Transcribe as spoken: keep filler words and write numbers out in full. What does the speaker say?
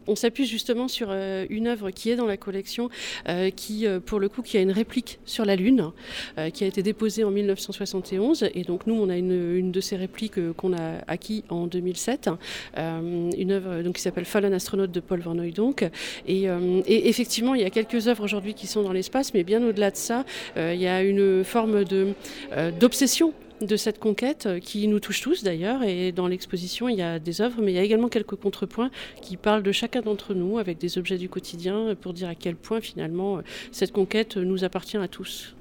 On s'appuie justement sur euh, une œuvre qui est dans la collection, euh, qui euh, pour le coup qui a une réplique sur la Lune, euh, qui a été déposée en mille neuf cent soixante et onze. Et donc nous, on a une, une de ces répliques euh, qu'on a acquis en deux mille sept, euh, une œuvre donc, qui s'appelle Fallen Astronaut de Paul Van Hooydonk. Et, euh, et effectivement, il y a quelques œuvres aujourd'hui qui sont dans l'espace, mais bien au-delà de ça, euh, il y a une forme de, euh, d'obsession de cette conquête qui nous touche tous d'ailleurs, et dans l'exposition il y a des œuvres mais il y a également quelques contrepoints qui parlent de chacun d'entre nous avec des objets du quotidien pour dire à quel point finalement cette conquête nous appartient à tous.